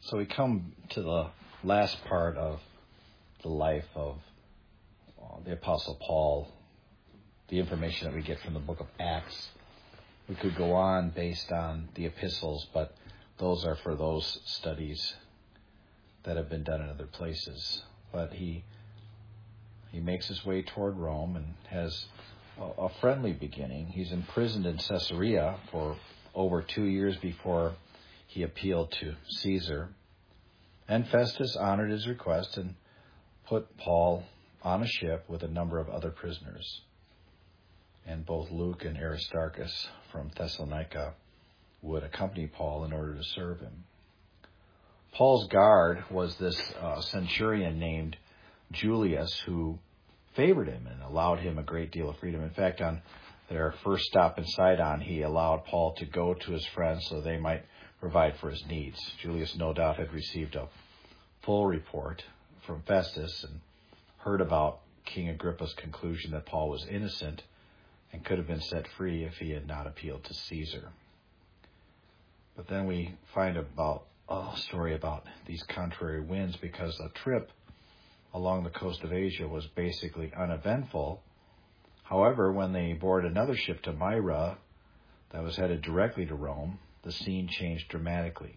So we come to the last part of the life of the Apostle Paul, the information that we get from the book of Acts. We could go on based on the epistles, but those are for those studies that have been done in other places. But he makes his way toward Rome and has a friendly beginning. He's imprisoned in Caesarea for over 2 years before he appealed to Caesar. And Festus honored his request and put Paul on a ship with a number of other prisoners. And both Luke and Aristarchus from Thessalonica would accompany Paul in order to serve him. Paul's guard was this centurion named Julius, who favored him and allowed him a great deal of freedom. In fact, on their first stop in Sidon, he allowed Paul to go to his friends so they might provide for his needs. Julius no doubt had received a full report from Festus and heard about King Agrippa's conclusion that Paul was innocent and could have been set free if he had not appealed to Caesar. But then we find about a story about these contrary winds, because the trip along the coast of Asia was basically uneventful. However, when they boarded another ship to Myra that was headed directly to Rome, the scene changed dramatically.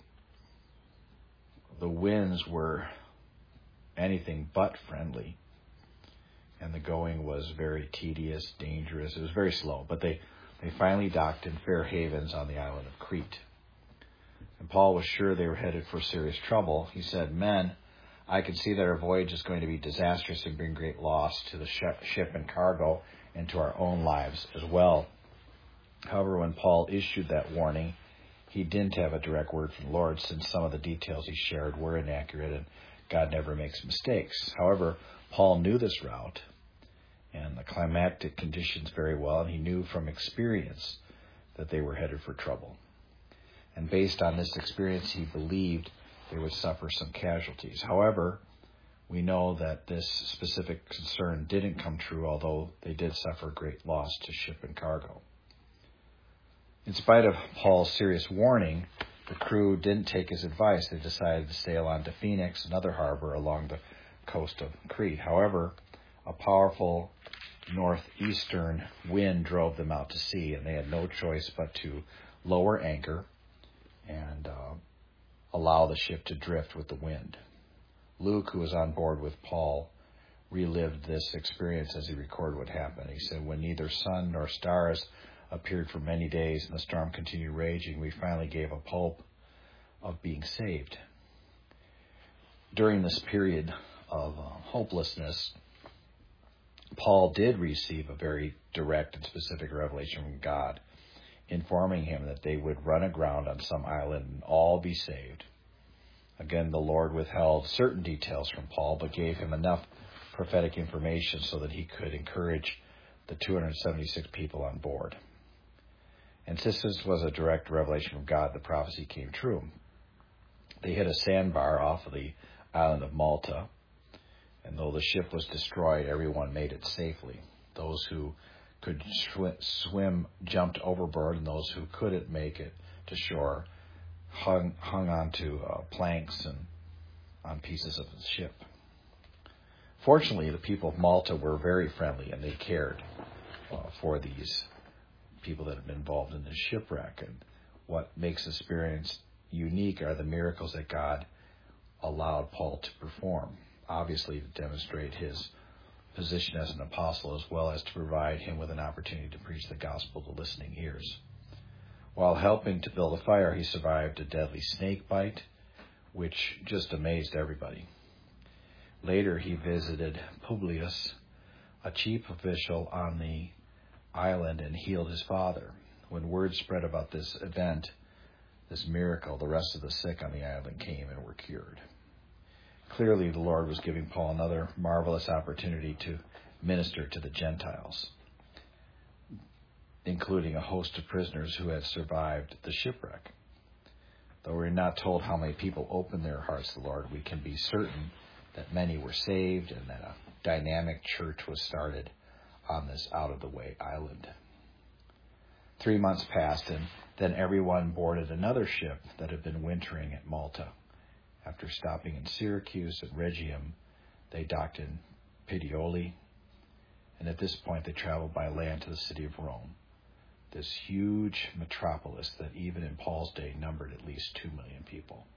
The winds were anything but friendly, and the going was very tedious, dangerous. It was very slow, but they finally docked in Fair Havens on the island of Crete. And Paul was sure they were headed for serious trouble. He said, "Men, I can see that our voyage is going to be disastrous and bring great loss to the ship and cargo and to our own lives as well." However, when Paul issued that warning, he didn't have a direct word from the Lord, since some of the details he shared were inaccurate and God never makes mistakes. However, Paul knew this route and the climatic conditions very well, and he knew from experience that they were headed for trouble. And based on this experience, he believed they would suffer some casualties. However, we know that this specific concern didn't come true, although they did suffer great loss to ship and cargo. In spite of Paul's serious warning, the crew didn't take his advice. They decided to sail on to Phoenix, another harbor along the coast of Crete. However, a powerful northeastern wind drove them out to sea, and they had no choice but to lower anchor and allow the ship to drift with the wind. Luke, who was on board with Paul, relived this experience as he recorded what happened. He said, "When neither sun nor stars appeared for many days and the storm continued raging, we finally gave up hope of being saved." During this period of hopelessness, Paul did receive a very direct and specific revelation from God, informing him that they would run aground on some island and all be saved. Again, the Lord withheld certain details from Paul, but gave him enough prophetic information so that he could encourage the 276 people on board. And since this was a direct revelation from God, the prophecy came true. They hit a sandbar off of the island of Malta, and though the ship was destroyed, everyone made it safely. Those who could swim jumped overboard, and those who couldn't make it to shore hung onto planks and on pieces of the ship. Fortunately, the people of Malta were very friendly, and they cared for these people that had been involved in this shipwreck. And what makes the experience unique are the miracles that God allowed Paul to perform, obviously to demonstrate his position as an apostle, as well as to provide him with an opportunity to preach the gospel to listening ears. While helping to build a fire, he survived a deadly snake bite, which just amazed everybody. Later, he visited Publius, a chief official on the island, and healed his father. When word spread about this event, this miracle, the rest of the sick on the island came and were cured. Clearly, the Lord was giving Paul another marvelous opportunity to minister to the Gentiles, including a host of prisoners who had survived the shipwreck. Though we're not told how many people opened their hearts to the Lord, we can be certain that many were saved and that a dynamic church was started on this out-of-the-way island. 3 months passed, and then everyone boarded another ship that had been wintering at Malta. After stopping in Syracuse and Rhegium, they docked in Puteoli, and at this point they traveled by land to the city of Rome, this huge metropolis that even in Paul's day numbered at least 2 million people.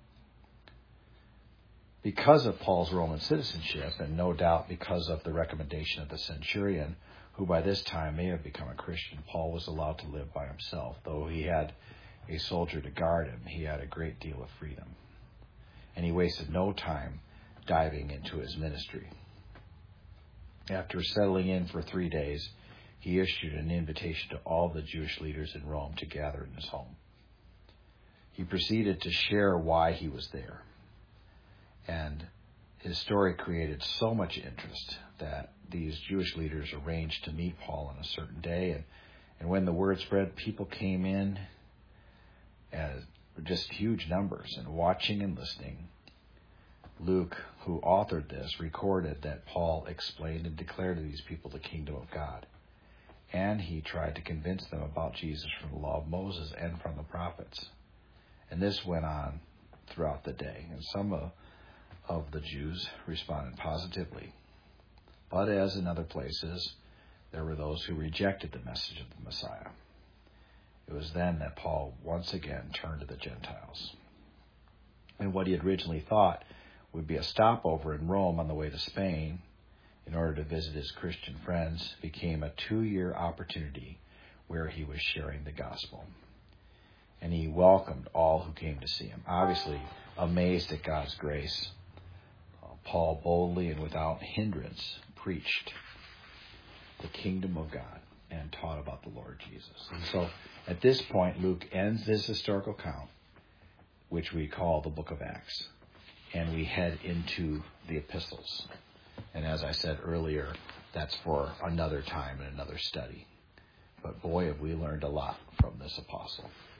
Because of Paul's Roman citizenship, and no doubt because of the recommendation of the centurion, who by this time may have become a Christian, Paul was allowed to live by himself. Though he had a soldier to guard him, he had a great deal of freedom. And he wasted no time diving into his ministry. After settling in for 3 days, he issued an invitation to all the Jewish leaders in Rome to gather in his home. He proceeded to share why he was there. And his story created so much interest that these Jewish leaders arranged to meet Paul on a certain day. And when the word spread, people came in as just huge numbers and watching and listening. Luke, who authored this, recorded that Paul explained and declared to these people the kingdom of God. And he tried to convince them about Jesus from the law of Moses and from the prophets. And this went on throughout the day. And some of the Jews responded positively. But as in other places, there were those who rejected the message of the Messiah. It was then that Paul once again turned to the Gentiles. And what he had originally thought would be a stopover in Rome on the way to Spain in order to visit his Christian friends became a 2-year opportunity where he was sharing the gospel. And he welcomed all who came to see him. Obviously, amazed at God's grace, Paul boldly and without hindrance preached the kingdom of God and taught about the Lord Jesus. And so at this point, Luke ends this historical account, which we call the book of Acts, and we head into the epistles. And as I said earlier, that's for another time and another study. But boy, have we learned a lot from this apostle.